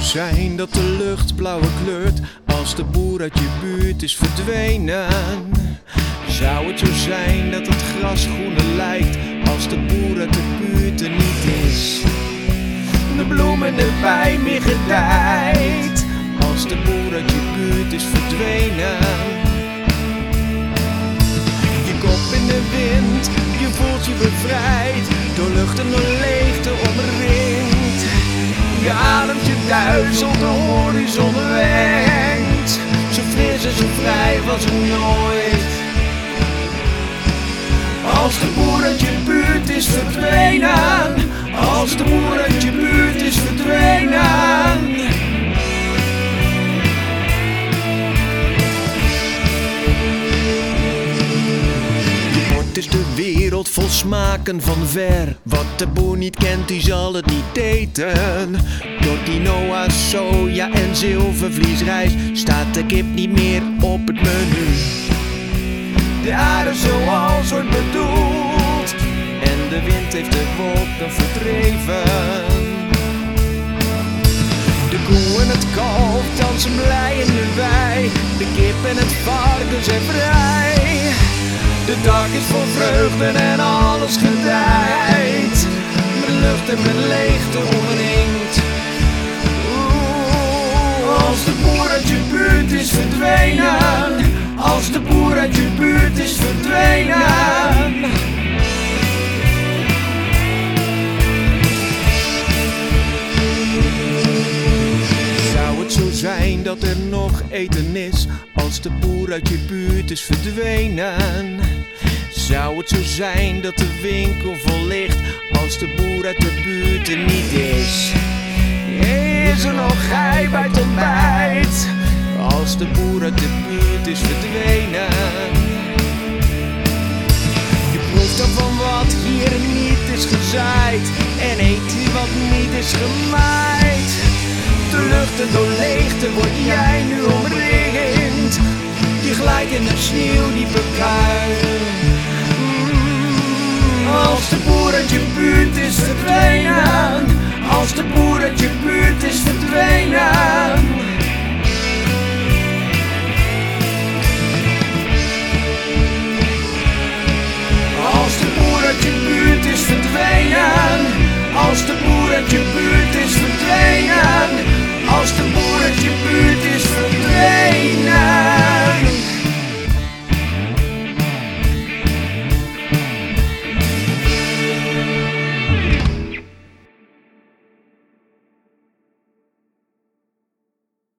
zijn dat de lucht blauwe kleurt als de boer uit je buurt is verdwenen? Zou het zo zijn dat het gras groener lijkt als de boer uit de buurt er niet is? De bloemen erbij meer gedijt als de boer uit je buurt is verdwenen. Je kop in de wind, je voelt je bevrijd, door lucht en door leegte omringd. Je ademt je duizelt, de horizon wenkt, zo fris en zo vrij was het nooit. Als de boer uit je buurt is verdwenen, als de boer uit je buurt is verdwenen. Je bord is de wereld vol smaken van ver. Wat de boer niet kent, die zal het niet eten. Door quinoa, soja en zilvervliesrijst staat de kip niet meer op het menu. De aarde zoals wordt bedoeld en de wind heeft de wolken verdreven. De koe en het kalf dansen blij in de wei, de kip en het varken zijn vrij. De dag is vol vreugde en alles gedijt, met lucht en met leegte omringd. Als de boer uit je buurt is verdwenen, als de boer uit je buurt is verdwenen. Zou het zo zijn dat er nog eten is als de boer uit je buurt is verdwenen? Zou het zo zijn dat de winkel vol ligt als de boer uit de buurt er niet is? Is er nog gij bij het ontbijt als de boer uit de buurt is verdwenen? Je proeft dan van wat hier niet is gezaaid en eet wat niet is gemaaid. De lucht en door leegte word jij nu omringd. Je glijdt in de sneeuwdiepe kuil. Als de boer uit je buurt is verdwenen, als de boer uit je buurt is verdwenen. Als de boer uit je buurt is verdwenen, als de boer uit je buurt is verdwenen, als de boer uit je buurt